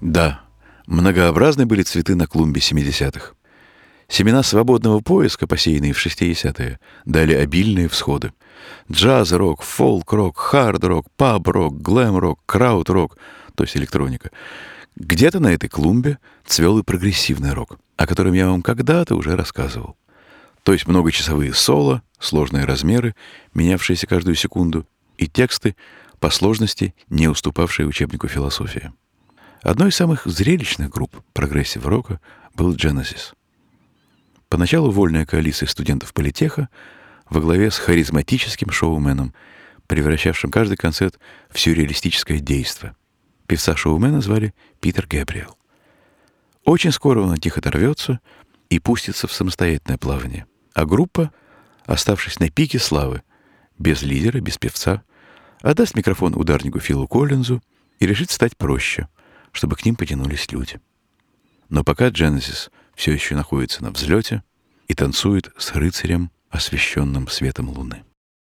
Да, многообразны были цветы на клумбе 70-х. Семена свободного поиска, посеянные в 60-е, дали обильные всходы. Джаз-рок, фолк-рок, хард-рок, паб-рок, глэм-рок, крауд-рок, то есть электроника. Где-то на этой клумбе цвел и прогрессивный рок, о котором я вам когда-то уже рассказывал. То есть многочасовые соло, сложные размеры, менявшиеся каждую секунду, и тексты, по сложности не уступавшие учебнику философии. Одной из самых зрелищных групп прогрессив-рока был Genesis. Поначалу вольная коалиция студентов политеха во главе с харизматическим шоуменом, превращавшим каждый концерт в сюрреалистическое действо. Певца-шоумена звали Питер Гэбриэл. Очень скоро он от них оторвется и пустится в самостоятельное плавание. А группа, оставшись на пике славы, без лидера, без певца, отдаст микрофон ударнику Филу Коллинзу и решит стать проще, чтобы к ним потянулись люди. Но пока Genesis все еще находится на взлете и танцует с рыцарем, освещенным светом луны.